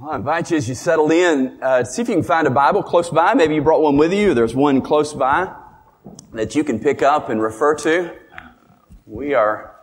I invite you as you settle in, see if you can find a Bible close by. Maybe you brought one with you. There's one close by that you can pick up and refer to. We are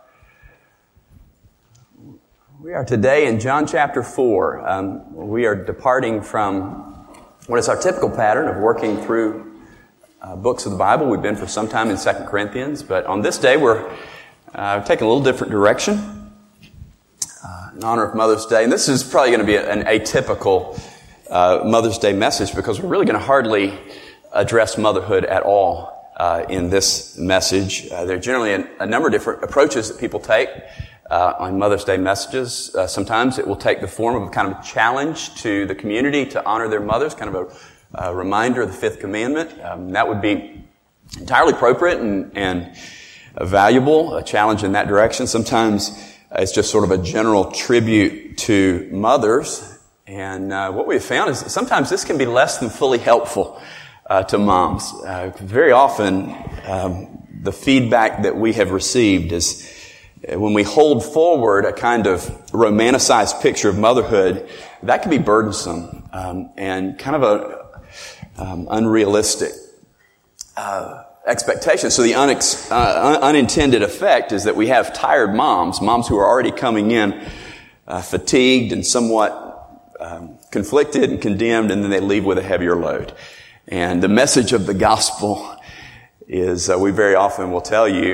today in John chapter 4. We are departing from what is our typical pattern of working through books of the Bible. We've been for some time in 2 Corinthians, but on this day we're taking a little different direction. In honor of Mother's Day. And this is probably going to be an atypical Mother's Day message because we're really going to hardly address motherhood at all in this message. There are generally a number of different approaches that people take on Mother's Day messages. Sometimes it will take the form of a kind of challenge to the community to honor their mothers, kind of a reminder of the fifth commandment. That would be entirely appropriate and valuable, a challenge in that direction. Sometimes it's just sort of a general tribute to mothers. And what we've found is that sometimes this can be less than fully helpful to moms. Very often, the feedback that we have received is when we hold forward a kind of romanticized picture of motherhood, that can be burdensome and kind of a unrealistic expectations. So the unintended effect is that we have tired moms who are already coming in fatigued and somewhat conflicted and condemned, and then they leave with a heavier load. And the message of the gospel is, we very often will tell you,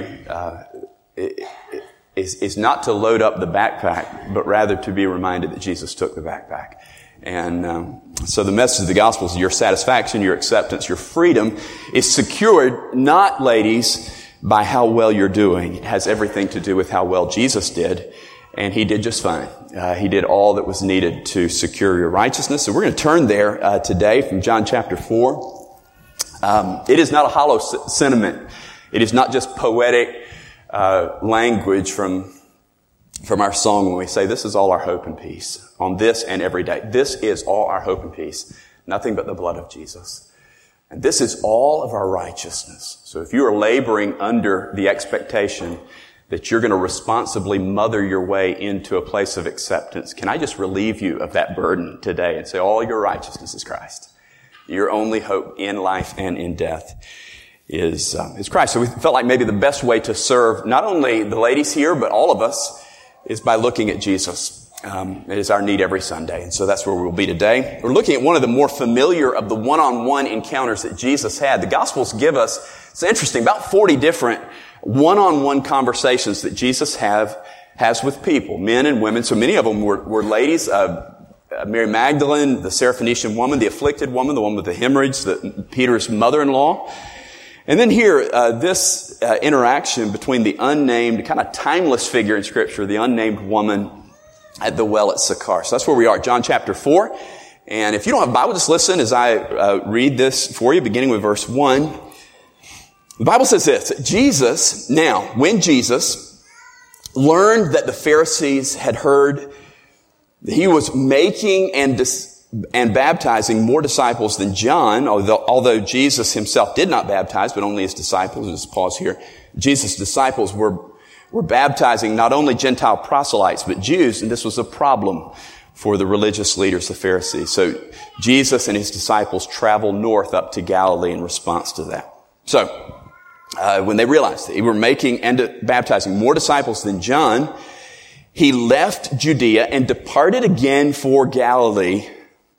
is not to load up the backpack, but rather to be reminded that Jesus took the backpack. And so the message of the gospel is your satisfaction, your acceptance, your freedom is secured not, ladies, by how well you're doing. It has everything to do with how well Jesus did, and He did just fine. He did all that was needed to secure your righteousness. So we're going to turn there today from John chapter 4. It is not a hollow sentiment. It is not just poetic language from our song when we say, this is all our hope and peace on this and every day. This is all our hope and peace. Nothing but the blood of Jesus. And this is all of our righteousness. So if you are laboring under the expectation that you're going to responsibly mother your way into a place of acceptance, can I just relieve you of that burden today and say all your righteousness is Christ. Your only hope in life and in death is Christ. So we felt like maybe the best way to serve not only the ladies here, but all of us is by looking at Jesus. It is our need every Sunday, and so that's where we'll be today. We're looking at one of the more familiar of the one-on-one encounters that Jesus had. The Gospels give us, it's interesting, about 40 different one-on-one conversations that Jesus has with people, men and women. So many of them were ladies, Mary Magdalene, the Syrophoenician woman, the afflicted woman, the one with the hemorrhage, Peter's mother-in-law. And then here, this interaction between the unnamed, kind of timeless figure in Scripture, the unnamed woman at the well at Sychar. So that's where we are, John chapter 4. And if you don't have a Bible, just listen as I read this for you, beginning with verse 1. The Bible says this, when Jesus learned that the Pharisees had heard that he was making and baptizing more disciples than John, although Jesus himself did not baptize, but only his disciples. Just pause here. Jesus' disciples were baptizing not only Gentile proselytes, but Jews, and this was a problem for the religious leaders, the Pharisees. So Jesus and his disciples traveled north up to Galilee in response to that. So, when they realized that he were making and baptizing more disciples than John, he left Judea and departed again for Galilee.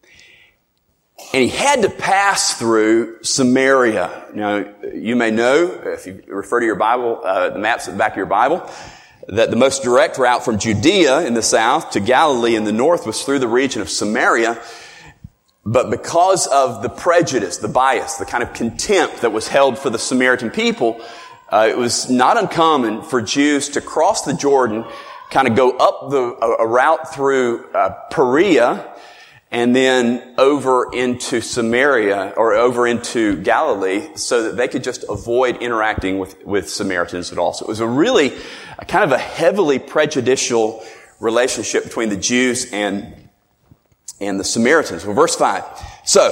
And he had to pass through Samaria. Now, you may know, if you refer to your Bible, the maps at the back of your Bible, that the most direct route from Judea in the south to Galilee in the north was through the region of Samaria. But because of the prejudice, the bias, the kind of contempt that was held for the Samaritan people, it was not uncommon for Jews to cross the Jordan, kind of go up a route through Perea, and then over into Samaria or over into Galilee so that they could just avoid interacting with Samaritans at all. So it was a kind of a heavily prejudicial relationship between the Jews and the Samaritans. Well, verse 5. So,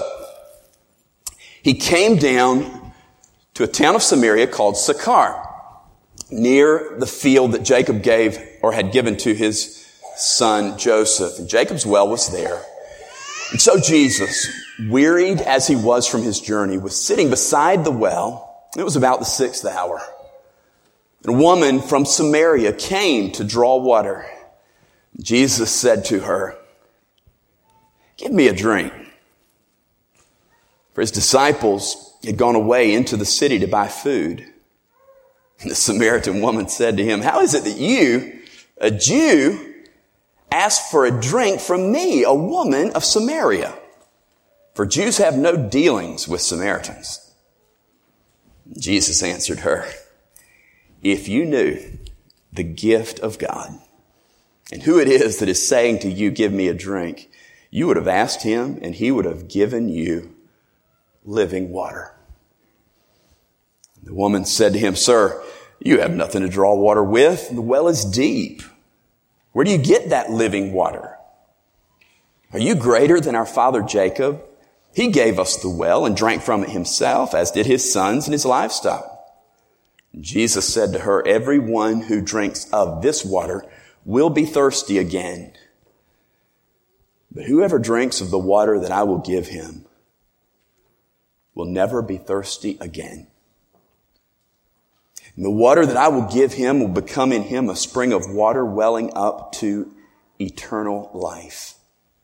he came down to a town of Samaria called Sychar, near the field that Jacob had given to his son Joseph. And Jacob's well was there. And so Jesus, wearied as he was from his journey, was sitting beside the well. It was about the 6th hour. And a woman from Samaria came to draw water. Jesus said to her, "Give me a drink." For his disciples had gone away into the city to buy food. And the Samaritan woman said to him, "How is it that you, a Jew, ask for a drink from me, a woman of Samaria? For Jews have no dealings with Samaritans." Jesus answered her, "If you knew the gift of God and who it is that is saying to you, 'Give me a drink,' you would have asked him and he would have given you living water." The woman said to him, "Sir, you have nothing to draw water with. The well is deep. Where do you get that living water? Are you greater than our father Jacob? He gave us the well and drank from it himself, as did his sons and his livestock." Jesus said to her, "Everyone who drinks of this water will be thirsty again. But whoever drinks of the water that I will give him will never be thirsty again. And the water that I will give him will become in him a spring of water welling up to eternal life."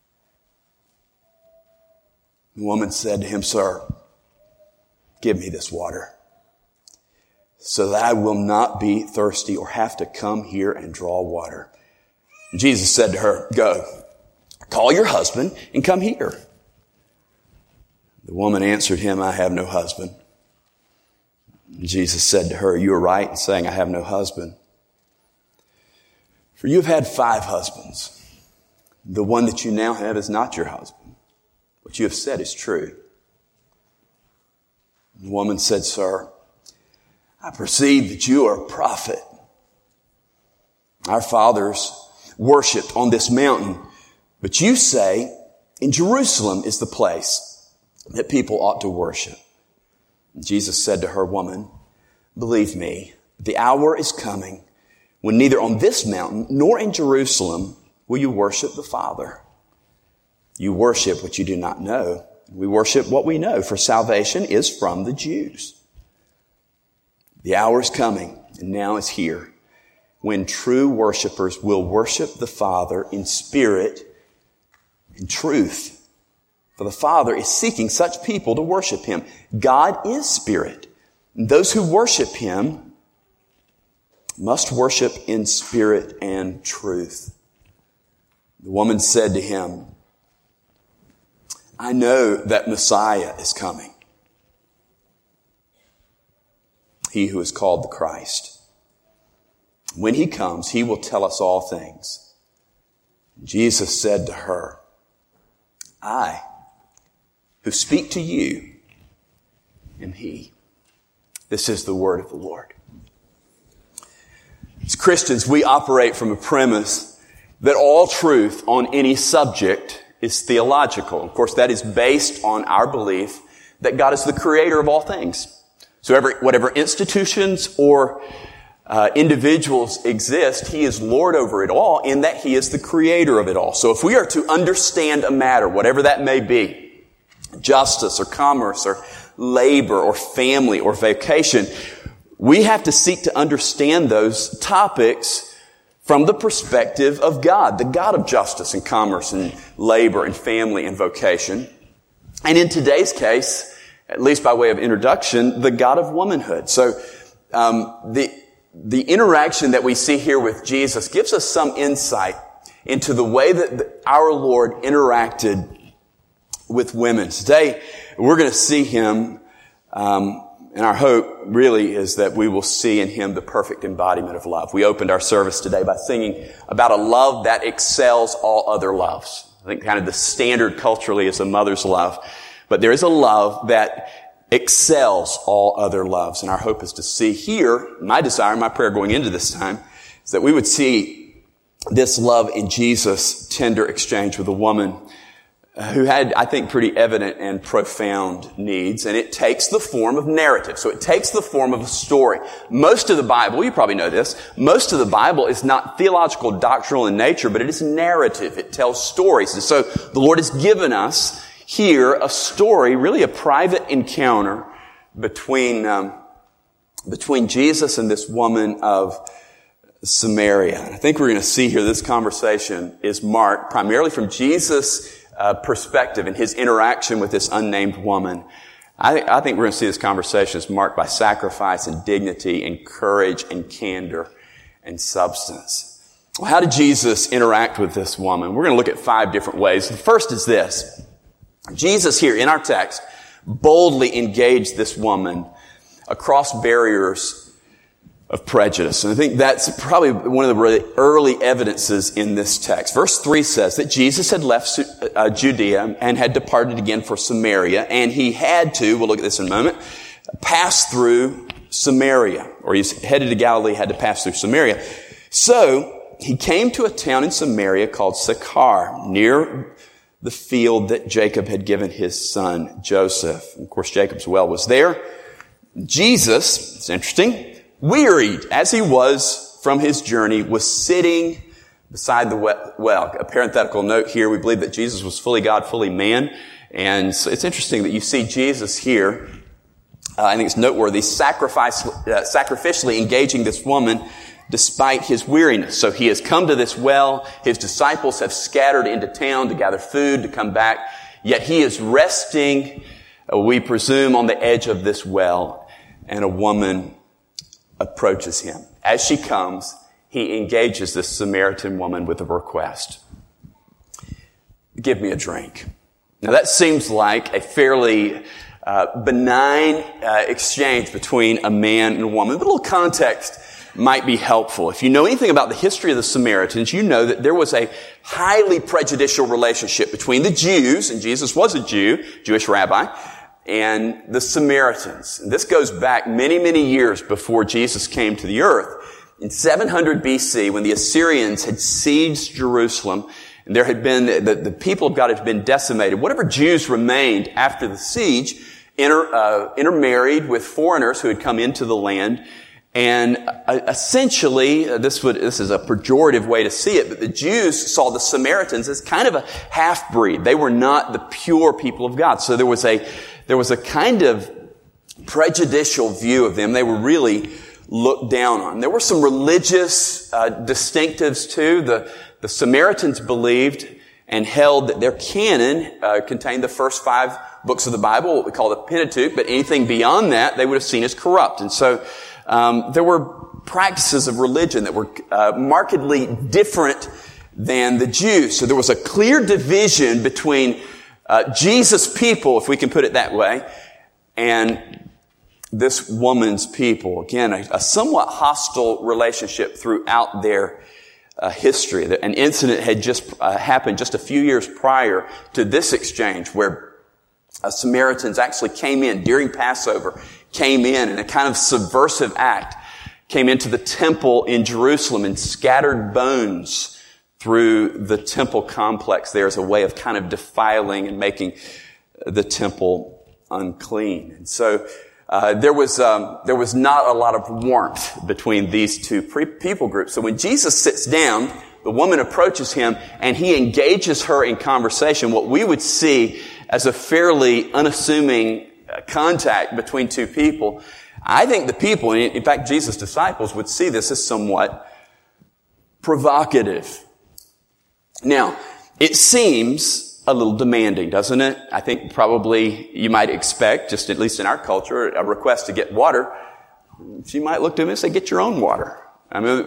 The woman said to him, "Sir, give me this water so that I will not be thirsty or have to come here and draw water." And Jesus said to her, "Go, call your husband and come here." The woman answered him, "I have no husband." And Jesus said to her, "You are right in saying, 'I have no husband.' For you have had 5 husbands. The one that you now have is not your husband. What you have said is true." The woman said, "Sir, I perceive that you are a prophet. Our fathers worshipped on this mountain, but you say in Jerusalem is the place that people ought to worship." And Jesus said to her, "Woman, believe me, the hour is coming when neither on this mountain nor in Jerusalem will you worship the Father. You worship what you do not know. We worship what we know, for salvation is from the Jews. The hour is coming, and now is here, when true worshipers will worship the Father in spirit and truth. For the Father is seeking such people to worship him. God is spirit, and those who worship him must worship in spirit and truth." The woman said to him, "I know that Messiah is coming, he who is called the Christ. When he comes, he will tell us all things." Jesus said to her, "I who speak to you am he." This is the word of the Lord. As Christians, we operate from a premise that all truth on any subject is theological. Of course, that is based on our belief that God is the creator of all things. So whatever institutions or individuals exist, he is Lord over it all, in that he is the creator of it all. So if we are to understand a matter, whatever that may be, justice or commerce or labor or family or vocation, we have to seek to understand those topics from the perspective of God, the God of justice and commerce and labor and family and vocation. And in today's case, at least by way of introduction, the God of womanhood. So the interaction that we see here with Jesus gives us some insight into the way that our Lord interacted with women. Today, we're going to see him, and our hope really is that we will see in him the perfect embodiment of love. We opened our service today by singing about a love that excels all other loves. I think kind of the standard culturally is a mother's love. But there is a love that excels all other loves. And our hope is to see here, my desire, my prayer going into this time, is that we would see this love in Jesus' tender exchange with a woman who had, I think, pretty evident and profound needs, and it takes the form of narrative. So it takes the form of a story. Most of the Bible, you probably know this, most of the Bible is not theological, doctrinal in nature, but it is narrative. It tells stories. And so the Lord has given us here a story, really a private encounter between Jesus and this woman of Samaria. And I think we're going to see here this conversation is marked primarily from Jesus' perspective and his interaction with this unnamed woman. I think we're going to see this conversation is marked by sacrifice and dignity and courage and candor and substance. Well, how did Jesus interact with this woman? We're going to look at 5 different ways. The first is this. Jesus here in our text boldly engaged this woman across barriers of prejudice. And I think that's probably one of the really early evidences in this text. Verse 3 says that Jesus had left Judea and had departed again for Samaria, and he had to, we'll look at this in a moment, pass through Samaria. Or he's headed to Galilee, had to pass through Samaria. So he came to a town in Samaria called Sychar, near the field that Jacob had given his son Joseph. And of course, Jacob's well was there. Jesus, it's interesting, wearied as he was from his journey, was sitting beside the well. A parenthetical note here, we believe that Jesus was fully God, fully man. And so it's interesting that you see Jesus here, I think it's noteworthy, sacrificially engaging this woman despite his weariness. So he has come to this well. His disciples have scattered into town to gather food, to come back. Yet he is resting, we presume, on the edge of this well. And a woman approaches him. As she comes, he engages this Samaritan woman with a request. Give me a drink. Now that seems like a fairly benign exchange between a man and a woman. But a little context might be helpful. If you know anything about the history of the Samaritans, you know that there was a highly prejudicial relationship between the Jews, and Jesus was a Jew, Jewish rabbi, and the Samaritans. And this goes back many, many years before Jesus came to the earth. In 700 BC, when the Assyrians had sieged Jerusalem, and there had been, the people of God had been decimated, whatever Jews remained after the siege intermarried with foreigners who had come into the land. And essentially, this is a pejorative way to see it, but the Jews saw the Samaritans as kind of a half-breed. They were not the pure people of God. So there was a kind of prejudicial view of them. They were really looked down on. There were some religious distinctives too. The Samaritans believed and held that their canon contained the first 5 books of the Bible, what we call the Pentateuch, but anything beyond that they would have seen as corrupt. And so there were practices of religion that were markedly different than the Jews. So there was a clear division between Jesus' people, if we can put it that way, and this woman's people. Again, a somewhat hostile relationship throughout their history. An incident had just happened just a few years prior to this exchange where Samaritans actually came in during Passover, came in a kind of subversive act, came into the temple in Jerusalem and scattered bones through the temple complex there as a way of kind of defiling and making the temple unclean. And so there was not a lot of warmth between these two people groups. So when Jesus sits down, the woman approaches him and he engages her in conversation, what we would see as a fairly unassuming contact between two people. I think the people, in fact Jesus' disciples, would see this as somewhat provocative. Now, it seems a little demanding, doesn't it? I think probably you might expect, just at least in our culture, a request to get water. She might look to him and say, get your own water. So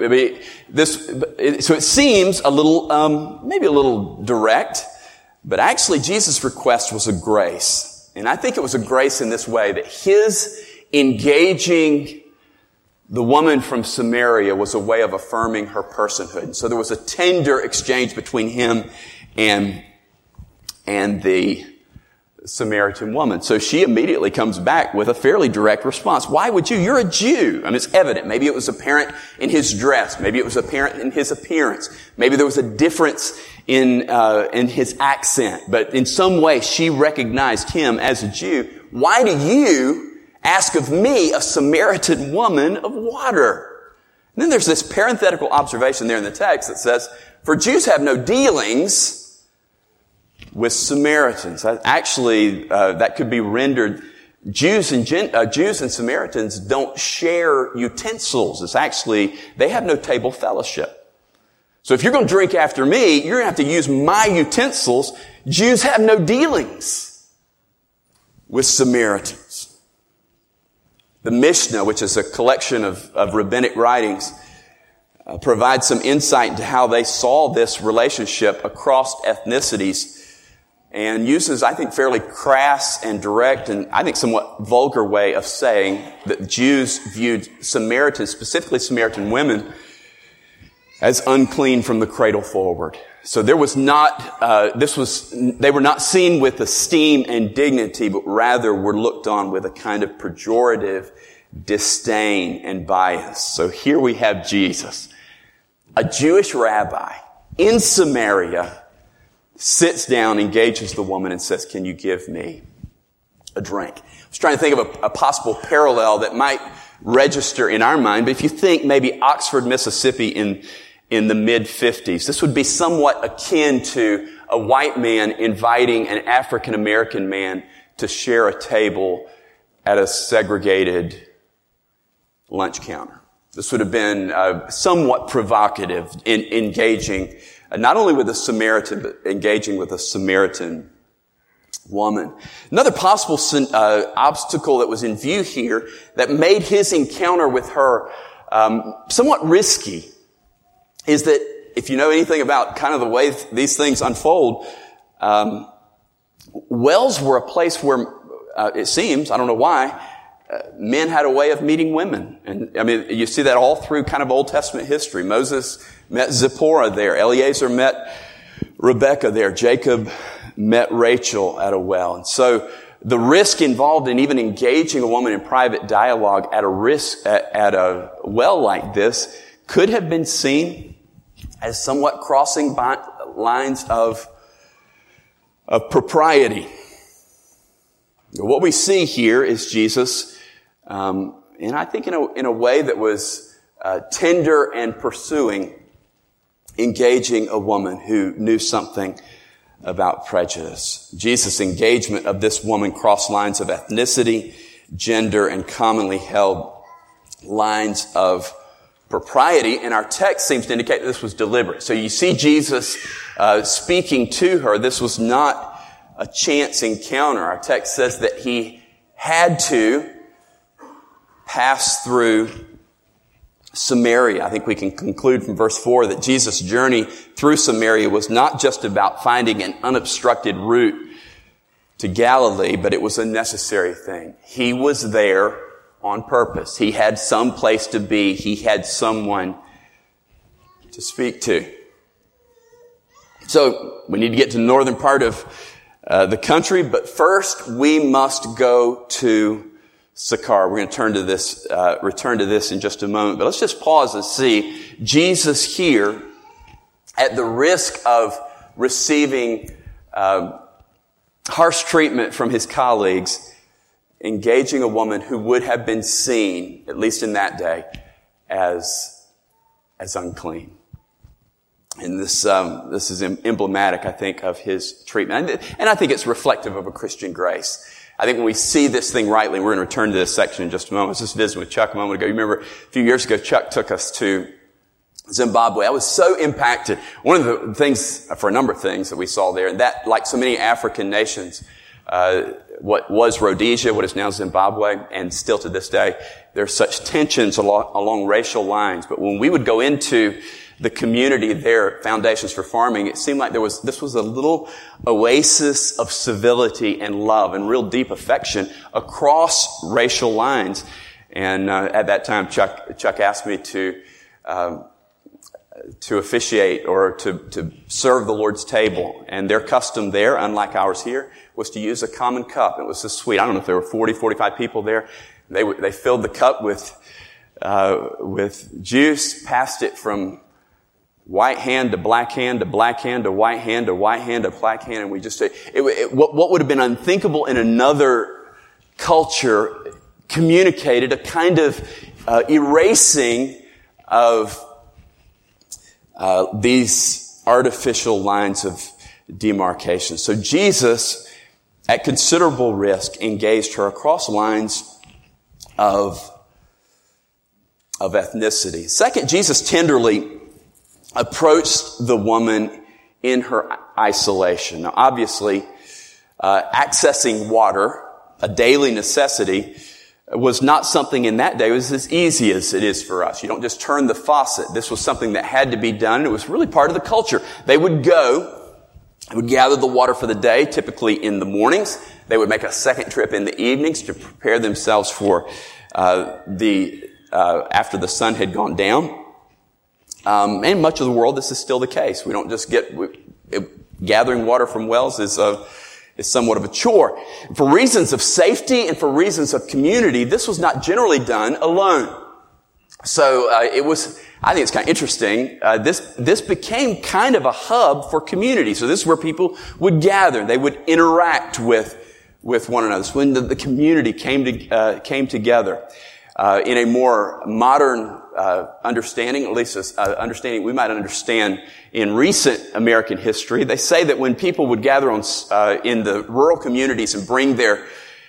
it seems a little, maybe a little direct, but actually Jesus' request was a grace. And I think it was a grace in this way, that his engaging the woman from Samaria was a way of affirming her personhood. So there was a tender exchange between him and the Samaritan woman. So she immediately comes back with a fairly direct response. Why would you? You're a Jew. I mean, it's evident. Maybe it was apparent in his dress. Maybe it was apparent in his appearance. Maybe there was a difference in his accent. But in some way, she recognized him as a Jew. Why do you ask of me, a Samaritan woman, of water? And then there's this parenthetical observation there in the text that says, for Jews have no dealings with Samaritans. Actually, that could be rendered, Jews and Samaritans don't share utensils. It's actually, they have no table fellowship. So if you're going to drink after me, you're going to have to use my utensils. Jews have no dealings with Samaritans. The Mishnah, which is a collection of rabbinic writings, provides some insight into how they saw this relationship across ethnicities, and uses, I think, fairly crass and direct and I think somewhat vulgar way of saying that Jews viewed Samaritans, specifically Samaritan women, as unclean from the cradle forward. So there was not, they were not seen with esteem and dignity, but rather were looked on with a kind of pejorative disdain and bias. So here we have Jesus, a Jewish rabbi in Samaria, sits down, engages the woman, and says, can you give me a drink? I was trying to think of a possible parallel that might register in our mind, but if you think maybe Oxford, Mississippi in the mid-50s, this would be somewhat akin to a white man inviting an African-American man to share a table at a segregated lunch counter. This would have been somewhat provocative in engaging not only with a Samaritan, but engaging with a Samaritan woman. Another possible obstacle that was in view here that made his encounter with her somewhat risky is that if you know anything about kind of the way these things unfold, wells were a place where it seems, I don't know why, men had a way of meeting women. And I mean, you see that all through kind of Old Testament history. Moses met Zipporah there. Eliezer met Rebekah there. Jacob met Rachel at a well. And so the risk involved in even engaging a woman in private dialogue at a well like this could have been seen as somewhat crossing lines of propriety. What we see here is Jesus, and I think in a way that was tender and pursuing, engaging a woman who knew something about prejudice. Jesus' engagement of this woman crossed lines of ethnicity, gender, and commonly held lines of propriety, and our text seems to indicate that this was deliberate. So you see Jesus speaking to her. This was not a chance encounter. Our text says that he had to pass through Samaria. I think we can conclude from verse 4 that Jesus' journey through Samaria was not just about finding an unobstructed route to Galilee, but it was a necessary thing. He was there on purpose. He had some place to be. He had someone to speak to. So we need to get to the northern part of the country, but first we must go to Sychar. We're going to return to this in just a moment, but let's just pause and see Jesus here, at the risk of receiving harsh treatment from his colleagues, engaging a woman who would have been seen, at least in that day, as unclean. And this is emblematic, I think, of his treatment. And I think it's reflective of a Christian grace. I think when we see this thing rightly, we're going to return to this section in just a moment. I was just visiting with Chuck a moment ago. You remember a few years ago, Chuck took us to Zimbabwe. I was so impacted. One of the things, for a number of things that we saw there, and that, like so many African nations, what was Rhodesia, what is now Zimbabwe, and still to this day, there's such tensions along racial lines. But when we would go into the community there, Foundations for Farming, it seemed like this was a little oasis of civility and love and real deep affection across racial lines. And at that time, Chuck asked me to officiate or to serve the Lord's table. And their custom there, unlike ours here, was to use a common cup. It was so sweet. I don't know if there were 40, 45 people there. They filled the cup with juice, passed it from white hand to black hand to black hand to white hand to white hand to black hand. And we just say, what would have been unthinkable in another culture communicated a kind of erasing of these artificial lines of demarcation. So Jesus, at considerable risk, engaged her across lines of ethnicity. Second, Jesus tenderly approached the woman in her isolation. Now, obviously, accessing water, a daily necessity, was not something in that day. It was as easy as it is for us. You don't just turn the faucet. This was something that had to be done, and it was really part of the culture. They would gather the water for the day, typically in the mornings. They would make a second trip in the evenings to prepare themselves for after the sun had gone down. And much of the world, this is still the case. We don't just gathering water from wells is somewhat of a chore. For reasons of safety and for reasons of community, this was not generally done alone. So I think it's kind of interesting. This became kind of a hub for community. So this is where people would gather. They would interact with one another. So when the community came together in a more modern understanding, at least understanding we might understand in recent American history. They say that when people would gather in the rural communities and bring their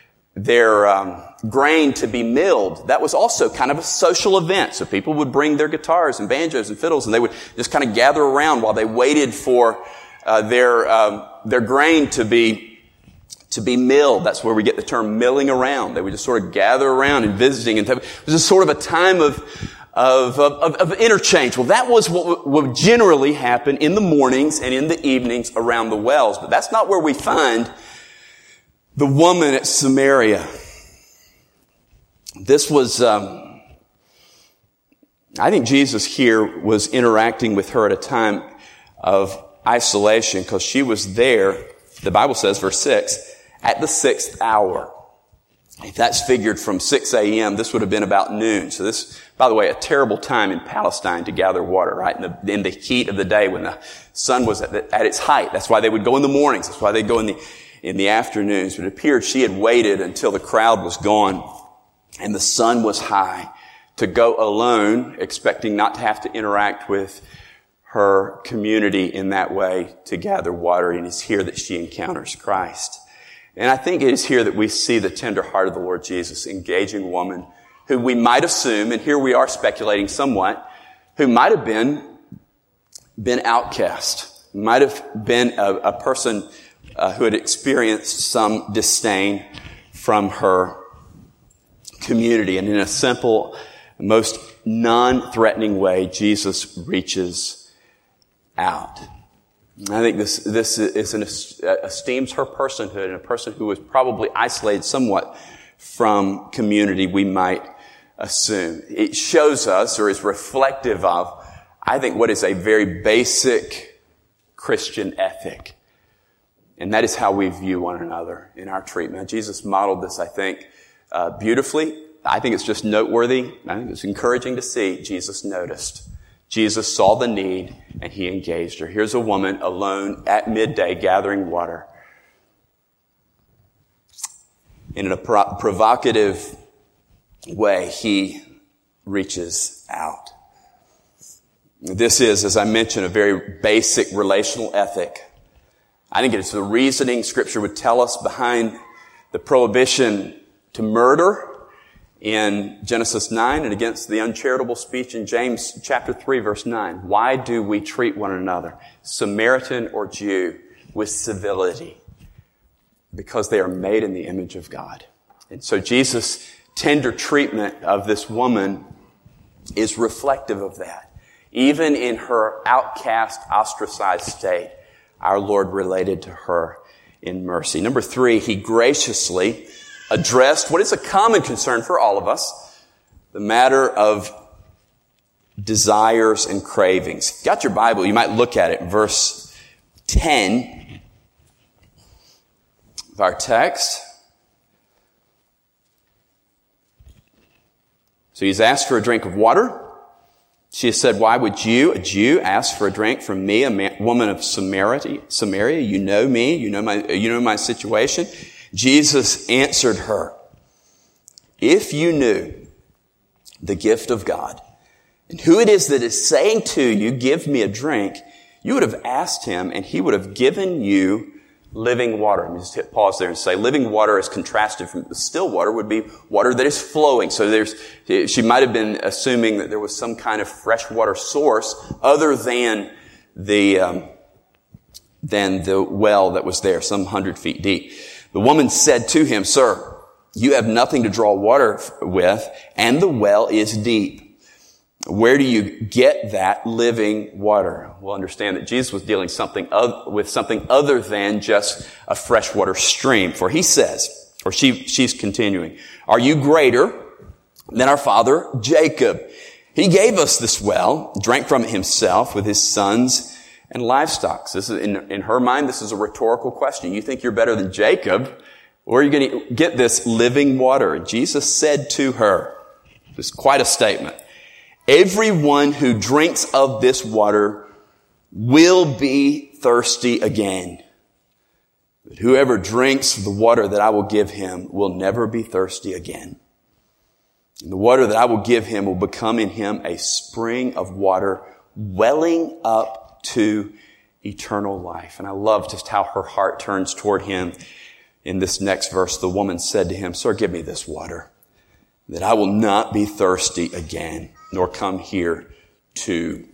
grain to be milled, that was also kind of a social event. So people would bring their guitars and banjos and fiddles, and they would just kind of gather around while they waited for their grain to be milled. That's where we get the term milling around. They would just sort of gather around and visiting, and it was just sort of a time of interchange. Well, that was what would generally happen in the mornings and in the evenings around the wells. But that's not where we find the woman at Samaria. This was, I think Jesus here was interacting with her at a time of isolation because she was there, the Bible says, verse 6, at the 6th hour. If that's figured from 6 a.m., this would have been about noon. So this, by the way, a terrible time in Palestine to gather water, right? In the heat of the day when the sun was at its height. That's why they would go in the mornings. That's why they'd go in the afternoons. But it appeared she had waited until the crowd was gone and the sun was high to go alone, expecting not to have to interact with her community in that way to gather water. And it's here that she encounters Christ. And I think it is here that we see the tender heart of the Lord Jesus engaging a woman who we might assume, and here we are speculating somewhat, who might have been outcast, might have been a person who had experienced some disdain from her community. And in a simple, most non-threatening way, Jesus reaches out. I think this esteems her personhood, and a person who was probably isolated somewhat from community, we might assume. It shows us, or is reflective of, I think, what is a very basic Christian ethic. And that is how we view one another in our treatment. Jesus modeled this, I think, beautifully. I think it's just noteworthy. I think it's encouraging to see Jesus noticed. Jesus saw the need, and he engaged her. Here's a woman alone at midday gathering water. In a provocative way, he reaches out. This is, as I mentioned, a very basic relational ethic. I think it's the reasoning Scripture would tell us behind the prohibition to murder in Genesis 9 and against the uncharitable speech in James chapter 3 verse 9. Why do we treat one another, Samaritan or Jew, with civility? Because they are made in the image of God. And so Jesus' tender treatment of this woman is reflective of that. Even in her outcast, ostracized state, our Lord related to her in mercy. Number 3, he graciously addressed what is a common concern for all of us, the matter of desires and cravings. If you got your Bible, you might look at it. Verse 10 of our text. So he's asked for a drink of water. She has said, why would you, a Jew, ask for a drink from me, a woman of Samaria? You know me, you know my situation. Jesus answered her, if you knew the gift of God and who it is that is saying to you, give me a drink, you would have asked him and he would have given you living water. Let me just hit pause there and say living water as contrasted from still water would be water that is flowing. So she might have been assuming that there was some kind of freshwater source other than the well that was there, some 100 feet deep. The woman said to him, sir, you have nothing to draw water with, and the well is deep. Where do you get that living water? We'll understand that Jesus was dealing with something other than just a freshwater stream. For he says, or she's continuing, are you greater than our father Jacob? He gave us this well, drank from it himself with his sons and livestock. So this is, in her mind, this is a rhetorical question. You think you're better than Jacob? Where are you going to get this living water? And Jesus said to her, this is quite a statement, everyone who drinks of this water will be thirsty again. But whoever drinks the water that I will give him will never be thirsty again. And the water that I will give him will become in him a spring of water welling up to eternal life. And I love just how her heart turns toward him. In this next verse, the woman said to him, sir, give me this water, that I will not be thirsty again, nor come here to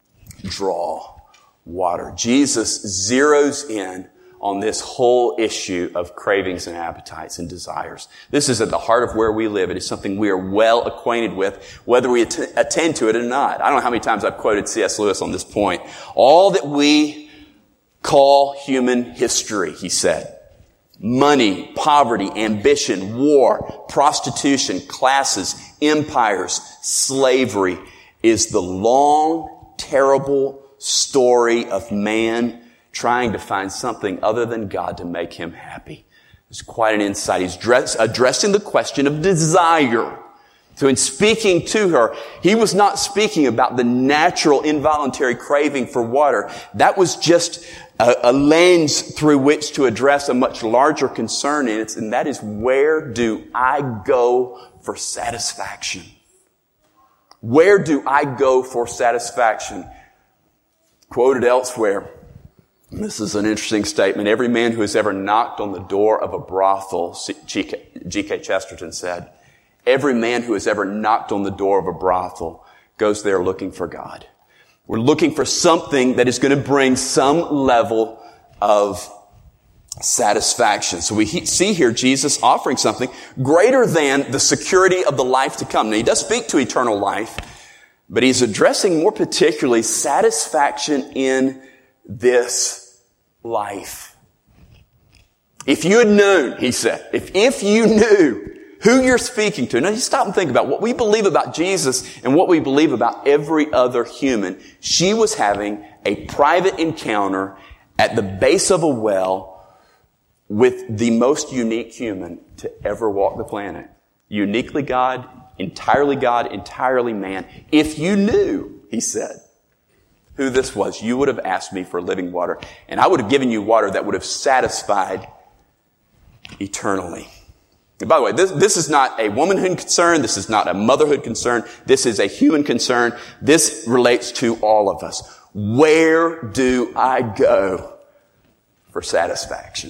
draw water. Jesus zeroes in on this whole issue of cravings and appetites and desires. This is at the heart of where we live. It is something we are well acquainted with, whether we attend to it or not. I don't know how many times I've quoted C.S. Lewis on this point. All that we call human history, he said, money, poverty, ambition, war, prostitution, classes, empires, slavery, is the long, terrible story of man trying to find something other than God to make him happy. It's quite an insight. He's addressing the question of desire. So in speaking to her, he was not speaking about the natural involuntary craving for water. That was just a lens through which to address a much larger concern, and that is, where do I go for satisfaction? Where do I go for satisfaction? Quoted elsewhere, this is an interesting statement. Every man who has ever knocked on the door of a brothel, G.K. Chesterton said, every man who has ever knocked on the door of a brothel goes there looking for God. We're looking for something that is going to bring some level of satisfaction. So we see here Jesus offering something greater than the security of the life to come. Now, he does speak to eternal life, but he's addressing more particularly satisfaction in this life. If you had known, he said, if you knew who you're speaking to. Now you stop and think about what we believe about Jesus and what we believe about every other human. She was having a private encounter at the base of a well with the most unique human to ever walk the planet. Uniquely God, entirely man. If you knew, he said, who this was, you would have asked me for living water, and I would have given you water that would have satisfied eternally. And by the way, this is not a womanhood concern. This is not a motherhood concern. This is a human concern. This relates to all of us. Where do I go for satisfaction?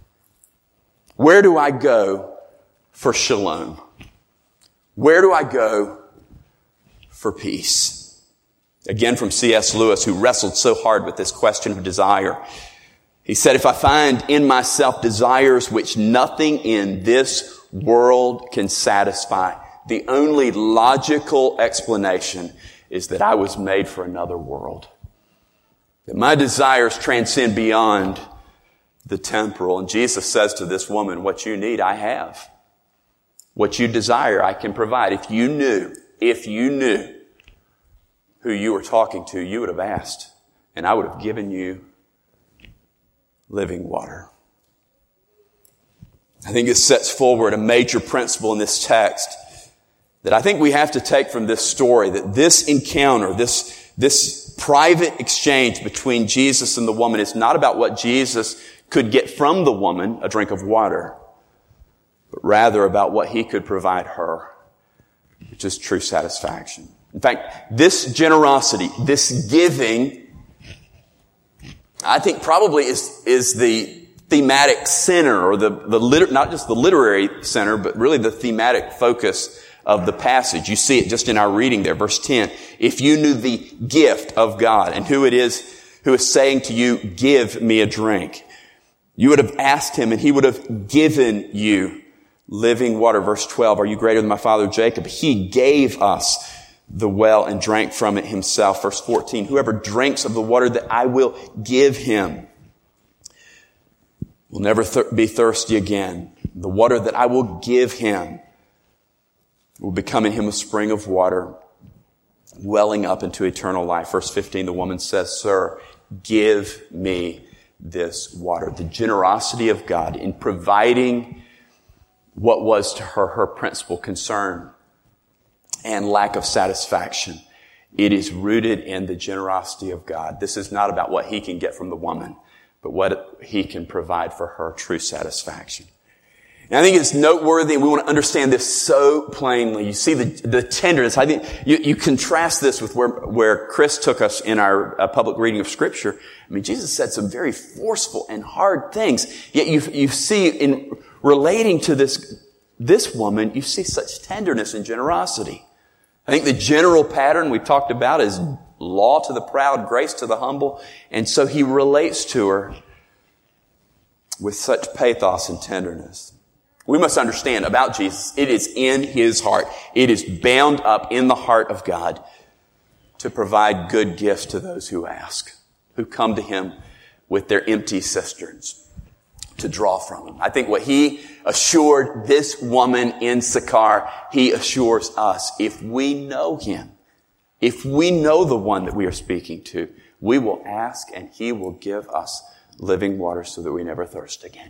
Where do I go for shalom? Where do I go for peace? Again, from C.S. Lewis, who wrestled so hard with this question of desire. He said, if I find in myself desires which nothing in this world can satisfy, the only logical explanation is that I was made for another world. That my desires transcend beyond the temporal. And Jesus says to this woman, what you need, I have. What you desire, I can provide. If you knew who you were talking to, you would have asked, and I would have given you living water. I think it sets forward a major principle in this text that I think we have to take from this story, that this encounter, this private exchange between Jesus and the woman is not about what Jesus could get from the woman, a drink of water, but rather about what he could provide her, which is true satisfaction. In fact, this generosity, this giving, I think probably is the thematic center, or not just the literary center, but really the thematic focus of the passage. You see it just in our reading there, verse 10. If you knew the gift of God and who it is who is saying to you, give me a drink, you would have asked him and he would have given you living water. Verse 12, are you greater than my father Jacob? He gave us the well and drank from it himself. Verse 14, whoever drinks of the water that I will give him will never be thirsty again. The water that I will give him will become in him a spring of water welling up into eternal life. Verse 15, the woman says, sir, give me this water. The generosity of God in providing what was to her principal concern and lack of satisfaction. It is rooted in the generosity of God. This is not about what he can get from the woman, but what he can provide for her true satisfaction. And I think it's noteworthy, and we want to understand this so plainly. You see the tenderness. I think you contrast this with where Chris took us in our public reading of Scripture. I mean, Jesus said some very forceful and hard things. Yet you see in relating to this woman, you see such tenderness and generosity. I think the general pattern we talked about is law to the proud, grace to the humble. And so he relates to her with such pathos and tenderness. We must understand about Jesus, it is in his heart. It is bound up in the heart of God to provide good gifts to those who ask, who come to him with their empty cisterns to draw from him. I think what he assured this woman in Sychar, he assures us. If we know him, if we know the one that we are speaking to, we will ask and he will give us living water so that we never thirst again.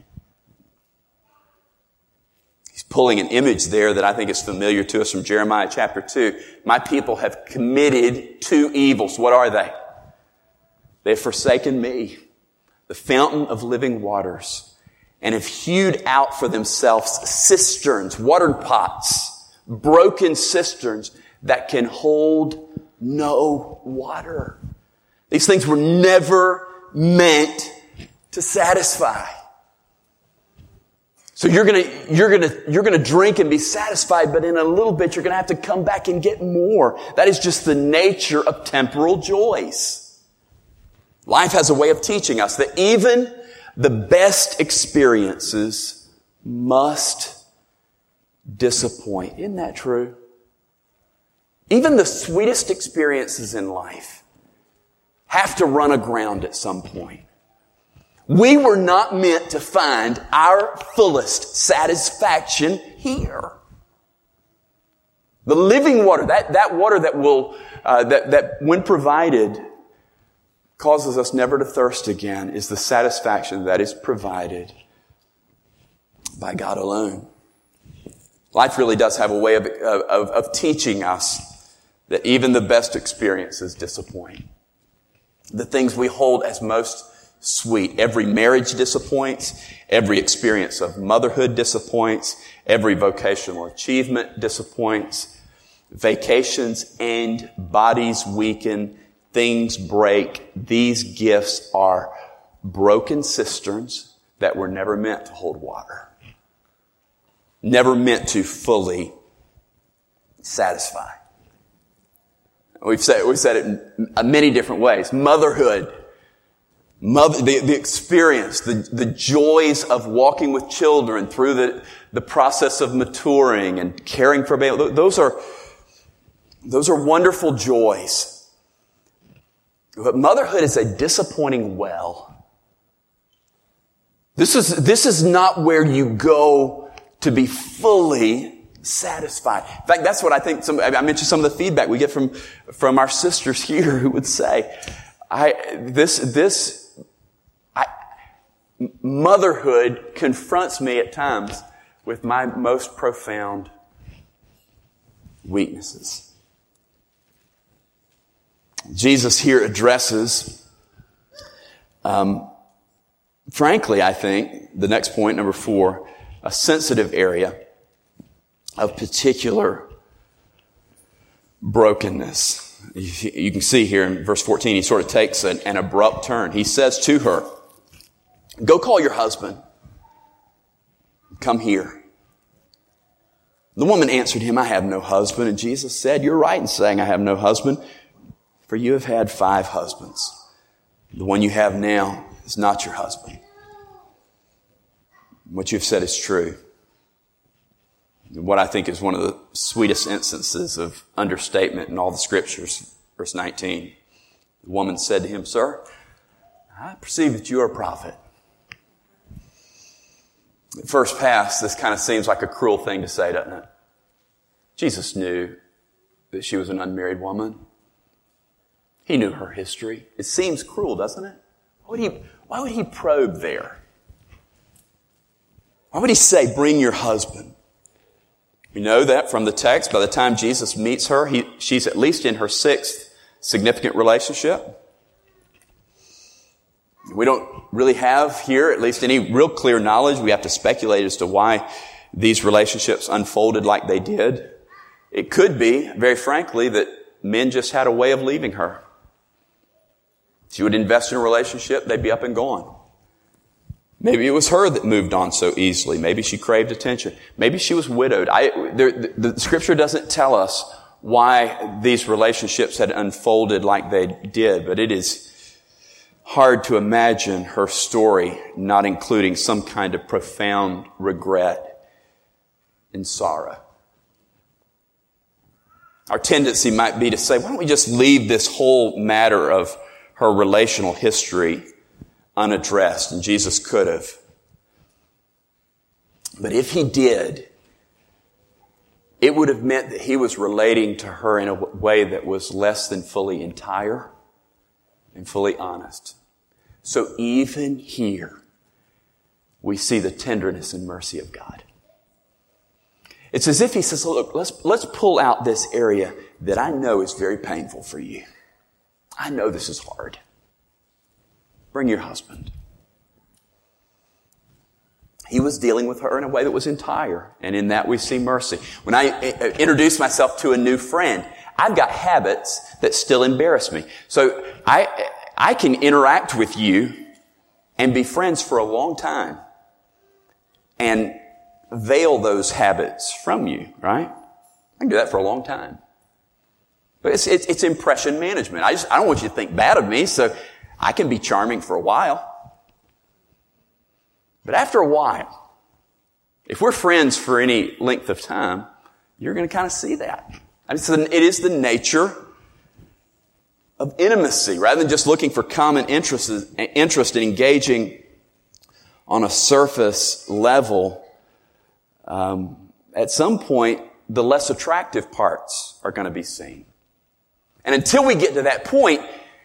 He's pulling an image there that I think is familiar to us from Jeremiah chapter 2. My people have committed two evils. What are they? They've forsaken me, the fountain of living waters, and have hewed out for themselves cisterns, water pots, broken cisterns that can hold no water. These things were never meant to satisfy. So you're gonna drink and be satisfied, but in a little bit you're gonna have to come back and get more. That is just the nature of temporal joys. Life has a way of teaching us that even the best experiences must disappoint. Isn't that true? Even the sweetest experiences in life have to run aground at some point. We were not meant to find our fullest satisfaction here. The living water, that water that will, that when provided causes us never to thirst again, is the satisfaction that is provided by God alone. Life really does have a way of teaching us that even the best experiences disappoint. The things we hold as most sweet. Every marriage disappoints. Every experience of motherhood disappoints. Every vocational achievement disappoints. Vacations end. Bodies weaken. Things break. These gifts are broken cisterns that were never meant to hold water. Never meant to fully satisfy. We've said it in many different ways. Motherhood. The experience, the joys of walking with children through the process of maturing and caring for babies. Those are wonderful joys. But motherhood is a disappointing well. This is not where you go to be fully satisfied. In fact, that's what I think. I mentioned some of the feedback we get from our sisters here who would say, motherhood confronts me at times with my most profound weaknesses. Jesus here addresses, frankly, I think, the next point, number 4, a sensitive area of particular brokenness. You can see here in verse 14, he sort of takes an abrupt turn. He says to her, "Go call your husband. Come here." The woman answered him, "I have no husband." And Jesus said, "You're right in saying I have no husband, for you have had 5 husbands. The one you have now is not your husband. What you've said is true." What I think is one of the sweetest instances of understatement in all the scriptures, verse 19. The woman said to him, "Sir, I perceive that you are a prophet." At first pass, this kind of seems like a cruel thing to say, doesn't it? Jesus knew that she was an unmarried woman. He knew her history. It seems cruel, doesn't it? Why would he probe there? Why would he say, "Bring your husband"? We know that from the text. By the time Jesus meets her, she's at least in her 6th significant relationship. We don't really have here at least any real clear knowledge. We have to speculate as to why these relationships unfolded like they did. It could be, very frankly, that men just had a way of leaving her. She would invest in a relationship, they'd be up and gone. Maybe it was her that moved on so easily. Maybe she craved attention. Maybe she was widowed. The scripture doesn't tell us why these relationships had unfolded like they did, but it is hard to imagine her story not including some kind of profound regret and sorrow. Our tendency might be to say, why don't we just leave this whole matter of her relational history unaddressed? And Jesus could have. But if he did, it would have meant that he was relating to her in a way that was less than fully entire and fully honest. So even here, we see the tenderness and mercy of God. It's as if he says, look, let's pull out this area that I know is very painful for you. I know this is hard. Bring your husband. He was dealing with her in a way that was entire, and in that we see mercy. When I introduce myself to a new friend, I've got habits that still embarrass me. So I can interact with you and be friends for a long time and veil those habits from you, right? I can do that for a long time. But it's impression management. I don't want you to think bad of me, so I can be charming for a while. But after a while, if we're friends for any length of time, you're going to kind of see that. It is the nature of intimacy. Rather than just looking for common interest in engaging on a surface level, at some point, the less attractive parts are going to be seen. And until we get to that point,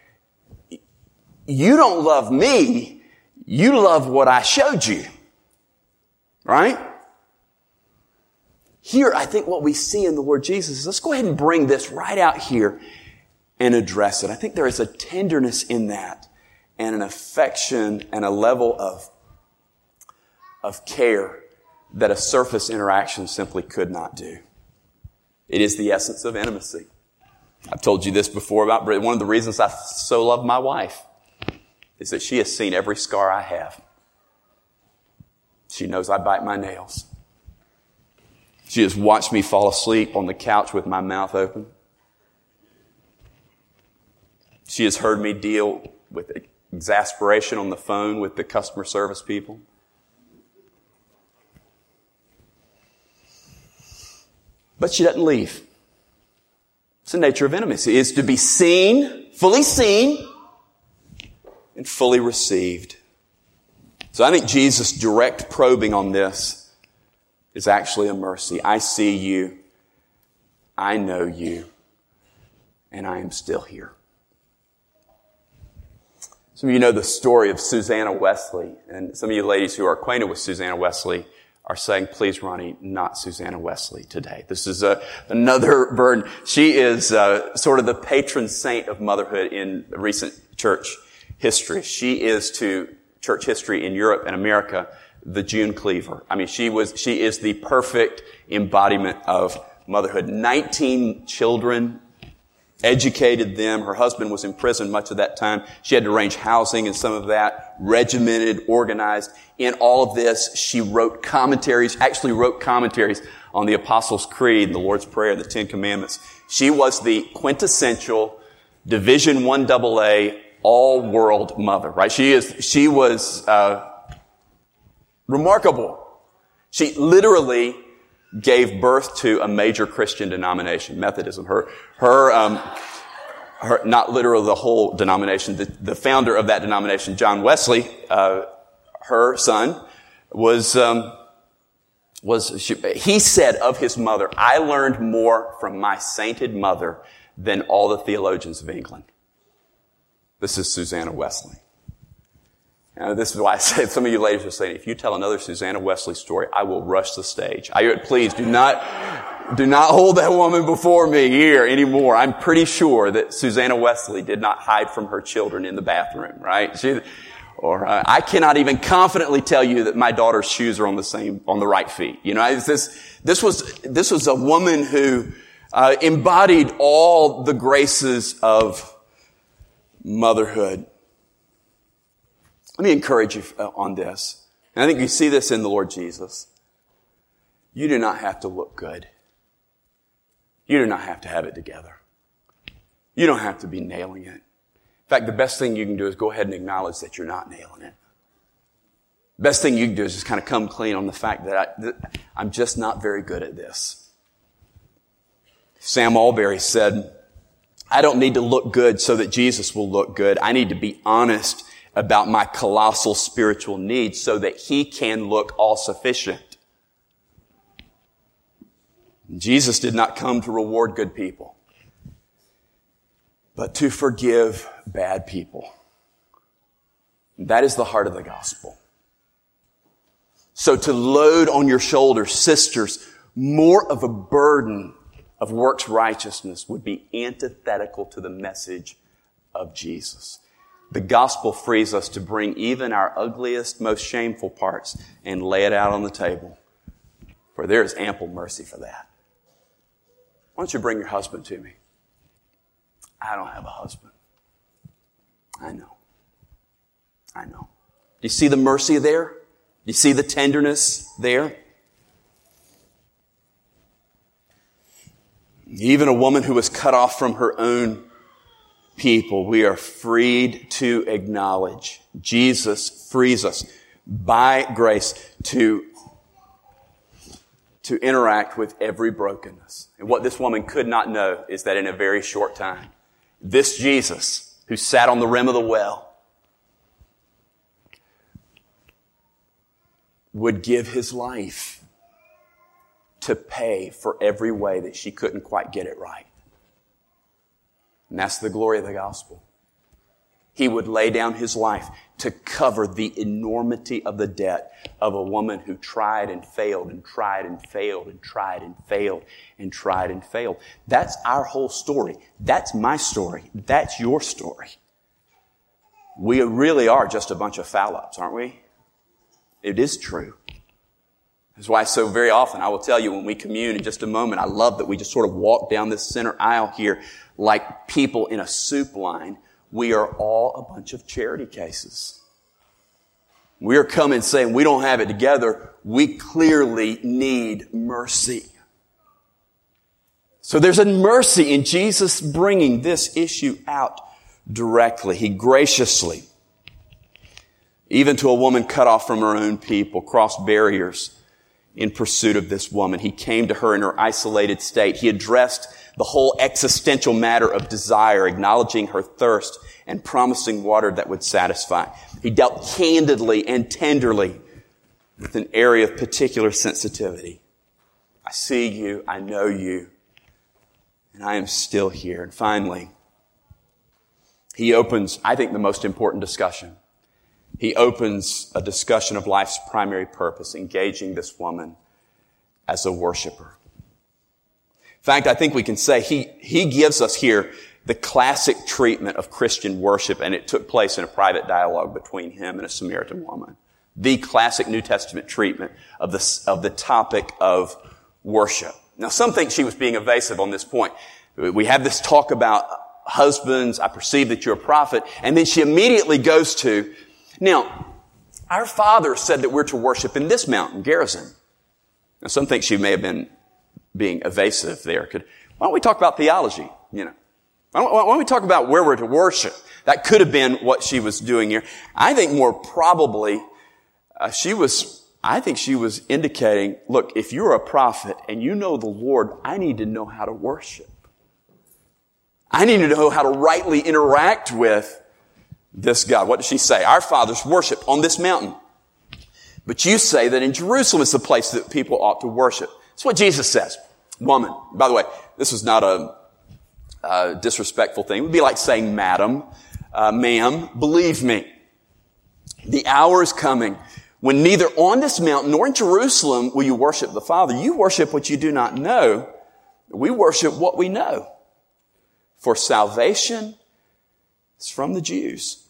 you don't love me, you love what I showed you. Right? Here, I think what we see in the Lord Jesus is, let's go ahead and bring this right out here and address it. I think there is a tenderness in that and an affection and a level of care that a surface interaction simply could not do. It is the essence of intimacy. I've told you this before about one of the reasons I so love my wife is that she has seen every scar I have. She knows I bite my nails. She has watched me fall asleep on the couch with my mouth open. She has heard me deal with exasperation on the phone with the customer service people. But she doesn't leave. It's the nature of intimacy. It is to be seen, and fully received. So I think Jesus' direct probing on this is actually a mercy. I see you, I know you, and I am still here. Some of you know the story of Susanna Wesley, and some of you ladies who are acquainted with Susanna Wesley are saying, please, Ronnie, not Susanna Wesley today. This is another burden. She is sort of the patron saint of motherhood in recent church history. She is to church history in Europe and America the June Cleaver. I mean, she is the perfect embodiment of motherhood. 19 children, educated them. Her husband was in prison much of that time. She had to arrange housing and some of that, regimented, organized. In all of this, she wrote commentaries on the Apostles' Creed, the Lord's Prayer, the Ten Commandments. She was the quintessential Division I AA all-world mother, right? She was remarkable. She literally gave birth to a major Christian denomination, Methodism. Her not literally the whole denomination, the founder of that denomination, John Wesley, her son he said of his mother, I learned more from my sainted mother than all the theologians of England. This is Susanna Wesley. Now, this is why I say, some of you ladies are saying, if you tell another Susanna Wesley story, I will rush the stage. Please do not hold that woman before me here anymore. I'm pretty sure that Susanna Wesley did not hide from her children in the bathroom, right? I cannot even confidently tell you that my daughter's shoes are on the right feet. You know, this was a woman who embodied all the graces of motherhood. Let me encourage you on this. And I think you see this in the Lord Jesus. You do not have to look good. You do not have to have it together. You don't have to be nailing it. In fact, the best thing you can do is go ahead and acknowledge that you're not nailing it. The best thing you can do is just kind of come clean on the fact that I'm just not very good at this. Sam Alberry said, I don't need to look good so that Jesus will look good. I need to be honest about my colossal spiritual needs so that He can look all-sufficient. Jesus did not come to reward good people, but to forgive bad people. That is the heart of the gospel. So to load on your shoulders, sisters, more of a burden of works righteousness would be antithetical to the message of Jesus. The gospel frees us to bring even our ugliest, most shameful parts and lay it out on the table. For there is ample mercy for that. Why don't you bring your husband to me? I don't have a husband. I know. Do you see the mercy there? Do you see the tenderness there? Even a woman who was cut off from her own people, we are freed to acknowledge. Jesus frees us by grace to interact with every brokenness. And what this woman could not know is that in a very short time, this Jesus, who sat on the rim of the well, would give His life to pay for every way that she couldn't quite get it right. And that's the glory of the gospel. He would lay down His life to cover the enormity of the debt of a woman who tried and failed and tried and failed and tried and failed and tried and failed. That's our whole story. That's my story. That's your story. We really are just a bunch of foul-ups, aren't we? It is true. That's why so very often I will tell you when we commune in just a moment, I love that we just sort of walk down this center aisle here like people in a soup line. We are all a bunch of charity cases. We are coming saying we don't have it together. We clearly need mercy. So there's a mercy in Jesus bringing this issue out directly. He graciously, even to a woman cut off from her own people, crossed barriers in pursuit of this woman. He came to her in her isolated state. He addressed the whole existential matter of desire, acknowledging her thirst and promising water that would satisfy. He dealt candidly and tenderly with an area of particular sensitivity. see you. I know you. And I am still here. And finally, he opens, I think, the most important discussion. He opens a discussion of life's primary purpose, engaging this woman as a worshiper. In fact, I think we can say he gives us here the classic treatment of Christian worship, and it took place in a private dialogue between him and a Samaritan woman. The classic New Testament treatment of the topic of worship. Now, some think she was being evasive on this point. We have this talk about husbands, I perceive that you're a prophet, and then she immediately goes to, now, our father said that we're to worship in this mountain, Gerizim. Now, some think she may have been being evasive there. Why don't we talk about theology, Why don't we talk about where we're to worship? That could have been what she was doing here. I think more probably, she was indicating, look, if you're a prophet and you know the Lord, I need to know how to worship. I need to know how to rightly interact with this God. What does she say? Our fathers worship on this mountain. But you say that in Jerusalem is the place that people ought to worship. That's what Jesus says. Woman. By the way, this is not a disrespectful thing. It would be like saying, madam, ma'am, believe me. The hour is coming when neither on this mountain nor in Jerusalem will you worship the Father. You worship what you do not know. We worship what we know. For salvation is from the Jews.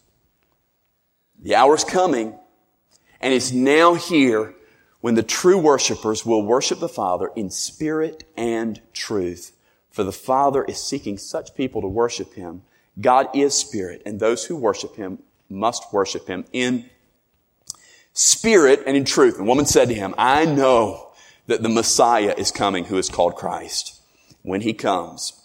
The hour is coming, and it's now here when the true worshipers will worship the Father in spirit and truth. For the Father is seeking such people to worship Him. God is spirit, and those who worship Him must worship Him in spirit and in truth. And the woman said to him, I know that the Messiah is coming, who is called Christ. When He comes,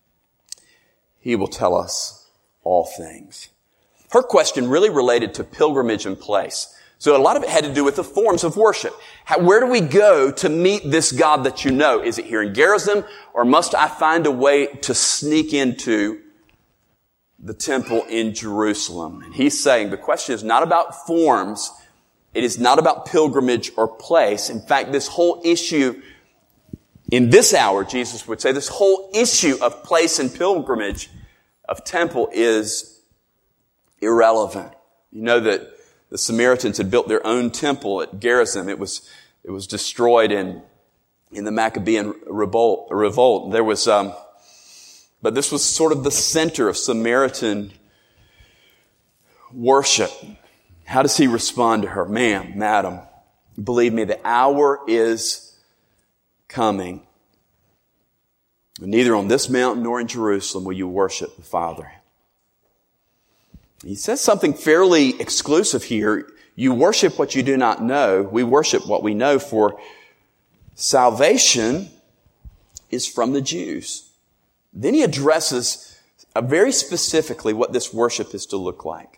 He will tell us all things. Her question really related to pilgrimage and place. So a lot of it had to do with the forms of worship. Where do we go to meet this God that you know? Is it here in Gerizim, or must I find a way to sneak into the temple in Jerusalem? And he's saying the question is not about forms. It is not about pilgrimage or place. In fact, this whole issue in this hour, Jesus would say, this whole issue of place and pilgrimage, of temple, is irrelevant. You know that the Samaritans had built their own temple at Gerizim. It was destroyed in the Maccabean revolt. There was, but this was sort of the center of Samaritan worship. How does he respond to her? Ma'am, madam, believe me, the hour is coming. Neither on this mountain nor in Jerusalem will you worship the Father. He says something fairly exclusive here. You worship what you do not know. We worship what we know, for salvation is from the Jews. Then he addresses very specifically what this worship is to look like.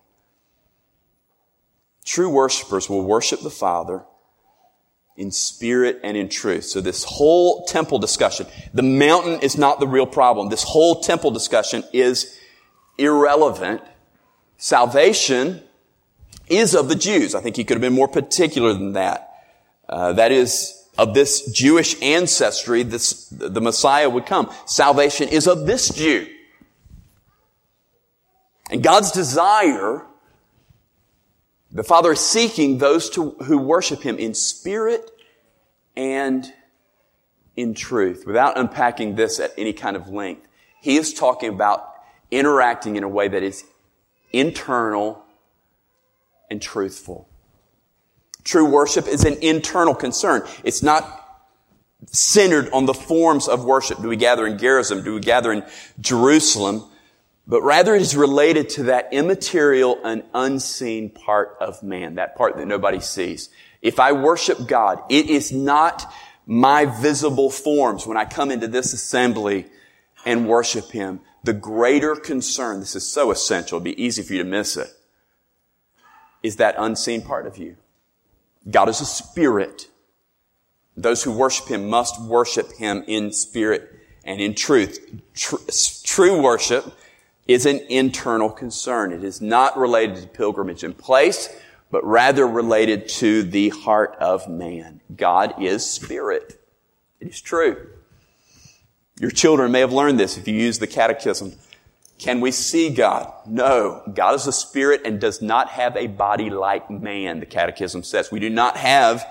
True worshipers will worship the Father in spirit and in truth. So this whole temple discussion, the mountain is not the real problem. This whole temple discussion is irrelevant. Salvation is of the Jews. I think he could have been more particular than that. That is, of this Jewish ancestry, the Messiah would come. Salvation is of this Jew. And God's desire, the Father is seeking those who worship Him in spirit and in truth. Without unpacking this at any kind of length, He is talking about interacting in a way that is internal and truthful. True worship is an internal concern. It's not centered on the forms of worship. Do we gather in Gerizim? Do we gather in Jerusalem? But rather it is related to that immaterial and unseen part of man, that part that nobody sees. If I worship God, it is not my visible forms when I come into this assembly and worship Him. The greater concern, this is so essential, it'd be easy for you to miss it, is that unseen part of you. God is a spirit. Those who worship Him must worship Him in spirit and in truth. True worship is an internal concern. It is not related to pilgrimage and place, but rather related to the heart of man. God is spirit. It is true. Your children may have learned this if you use the catechism. Can we see God? No. God is a spirit and does not have a body like man, the catechism says. He did not have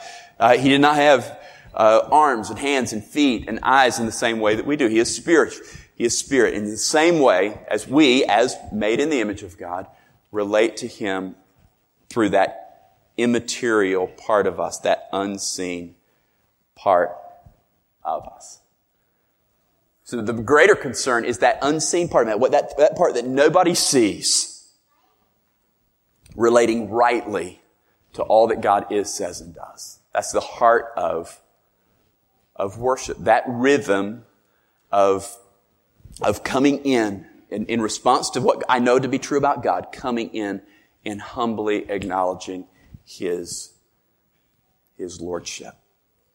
arms and hands and feet and eyes in the same way that we do. He is spirit. He is spirit. In the same way as we, as made in the image of God, relate to Him through that immaterial part of us, that unseen part of us. So the greater concern is that unseen part of that part that nobody sees, relating rightly to all that God is, says, and does. That's the heart of worship. That rhythm of coming in response to what I know to be true about God, coming in and humbly acknowledging His lordship.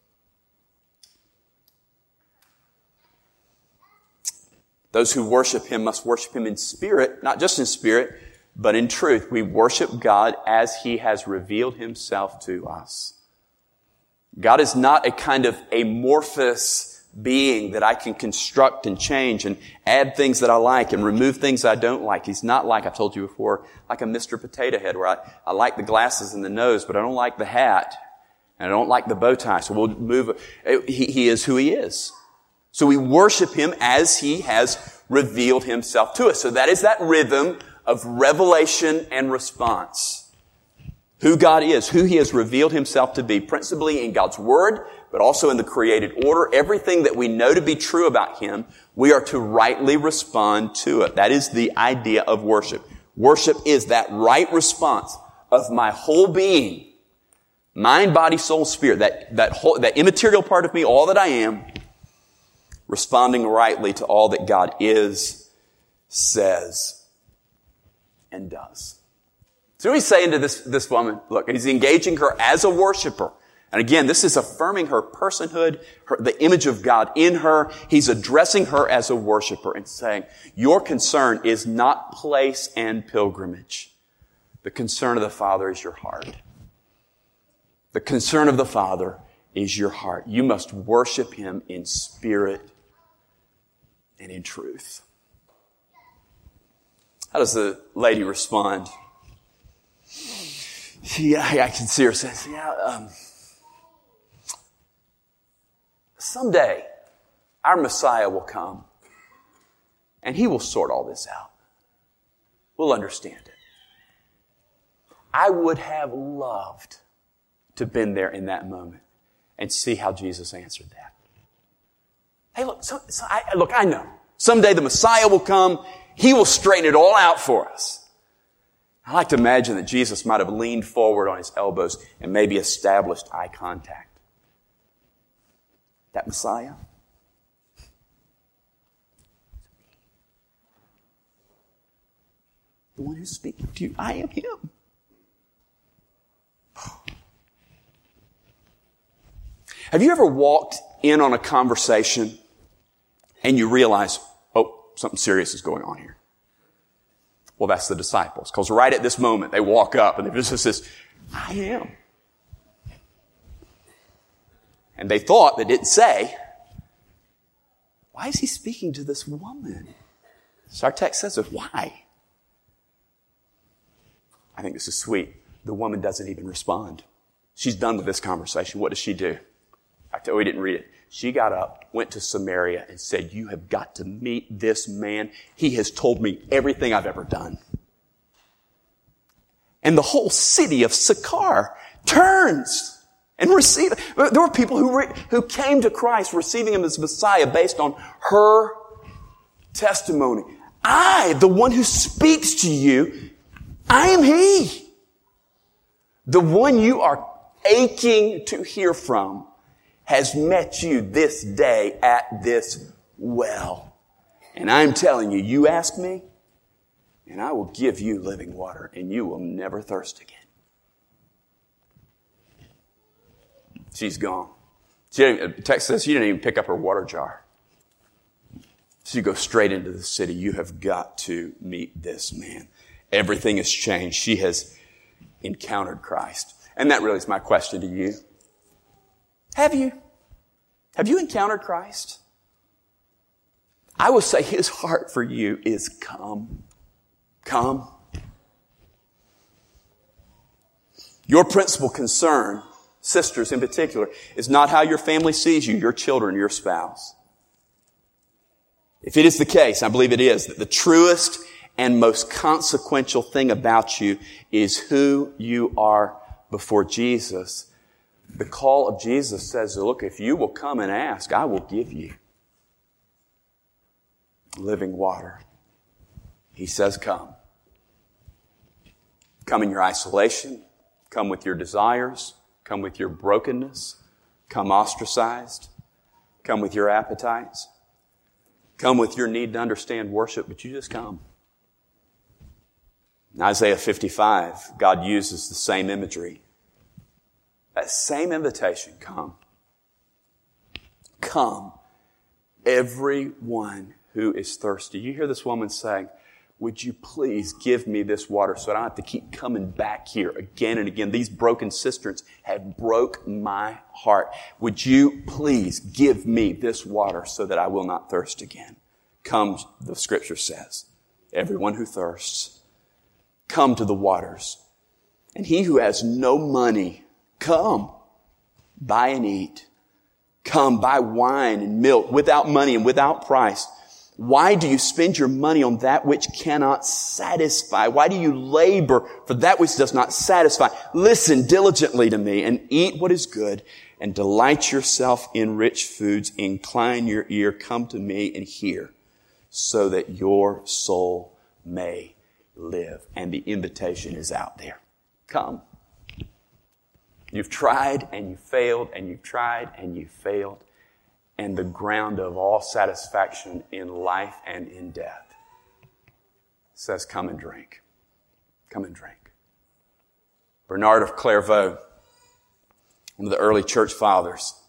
Those who worship Him must worship Him in spirit, not just in spirit, but in truth. We worship God as He has revealed Himself to us. God is not a kind of amorphous being that I can construct and change and add things that I like and remove things I don't like. He's not like, I told you before, like a Mr. Potato Head where I like the glasses and the nose, but I don't like the hat and I don't like the bow tie. So we'll move. He is who He is. So we worship Him as He has revealed Himself to us. So that is that rhythm of revelation and response. Who God is, who He has revealed Himself to be, principally in God's Word, but also in the created order. Everything that we know to be true about Him, we are to rightly respond to it. That is the idea of worship. Worship is that right response of my whole being, mind, body, soul, spirit, that immaterial part of me, all that I am, responding rightly to all that God is, says, and does. So he's saying to this woman, look, he's engaging her as a worshiper. And again, this is affirming her personhood, the image of God in her. He's addressing her as a worshiper and saying, your concern is not place and pilgrimage. The concern of the Father is your heart. The concern of the Father is your heart. You must worship Him in spirit and in truth. How does the lady respond? I can see her saying, someday our Messiah will come and He will sort all this out. We'll understand it. I would have loved to have been there in that moment and see how Jesus answered that. Hey, look, I know. Someday the Messiah will come. He will straighten it all out for us. I like to imagine that Jesus might have leaned forward on His elbows and maybe established eye contact. That Messiah? The one who's speaking to you, I am Him. Have you ever walked in on a conversation and you realize, oh, something serious is going on here? Well, that's the disciples. Because right at this moment, they walk up and they're just this, I am. And they thought, they didn't say, why is He speaking to this woman? So our text says it. Why? I think this is sweet. The woman doesn't even respond. She's done with this conversation. What does she do? We didn't read it. She got up, went to Samaria, and said, you have got to meet this man. He has told me everything I've ever done. And the whole city of Sychar turns and receives. There were people who came to Christ receiving Him as Messiah based on her testimony. I, the one who speaks to you, I am He. The one you are aching to hear from has met you this day at this well. And I'm telling you, you ask me, and I will give you living water, and you will never thirst again. She's gone. The text says she didn't even pick up her water jar. She goes straight into the city. You have got to meet this man. Everything has changed. She has encountered Christ. And that really is my question to you. Have you? Have you encountered Christ? I will say His heart for you is come. Come. Your principal concern, sisters in particular, is not how your family sees you, your children, your spouse. If it is the case, I believe it is, that the truest and most consequential thing about you is who you are before Jesus. The call of Jesus says, look, if you will come and ask, I will give you living water. He says, come. Come in your isolation. Come with your desires. Come with your brokenness. Come ostracized. Come with your appetites. Come with your need to understand worship, but you just come. In Isaiah 55, God uses the same imagery. That same invitation, come. Come, everyone who is thirsty. You hear this woman saying, would you please give me this water so I don't have to keep coming back here again and again. These broken cisterns have broke my heart. Would you please give me this water so that I will not thirst again? Come, the Scripture says, everyone who thirsts, come to the waters. And he who has no money, come, buy and eat. Come, buy wine and milk without money and without price. Why do you spend your money on that which cannot satisfy? Why do you labor for that which does not satisfy? Listen diligently to me and eat what is good and delight yourself in rich foods. Incline your ear, come to me and hear so that your soul may live. And the invitation is out there. Come. You've tried and you failed and you've tried and you failed. And the ground of all satisfaction in life and in death says, come and drink. Come and drink. Bernard of Clairvaux, one of the early church fathers,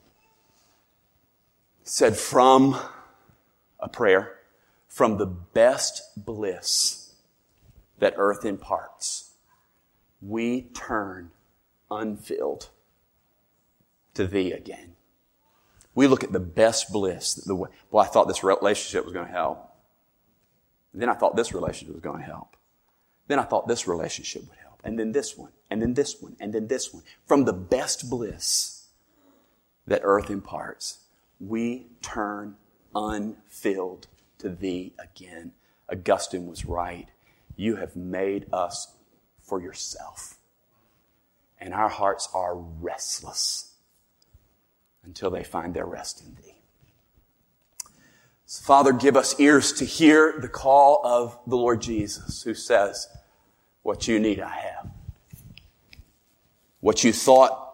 said from a prayer, from the best bliss that earth imparts, we turn unfilled to thee again. We look at the best bliss. Well, I thought this relationship was going to help. And then I thought this relationship was going to help. Then I thought this relationship would help. And then this one. And then this one. And then this one. From the best bliss that earth imparts, we turn unfilled to thee again. Augustine was right. You have made us for yourself. And our hearts are restless until they find their rest in thee. So, Father, give us ears to hear the call of the Lord Jesus, who says, what you need, I have. What you thought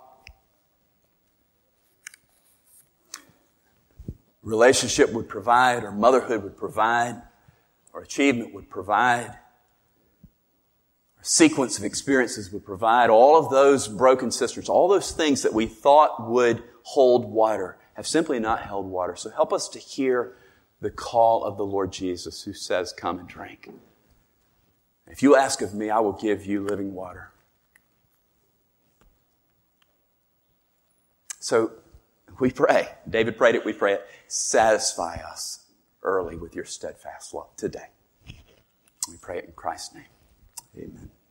relationship would provide, or motherhood would provide, or achievement would provide, or sequence of experiences would provide, all of those broken cisterns, all those things that we thought would hold water, have simply not held water. So help us to hear the call of the Lord Jesus, who says, come and drink. If you ask of me, I will give you living water. So we pray. David prayed it, we pray it. Satisfy us early with your steadfast love today. We pray it in Christ's name. Amen.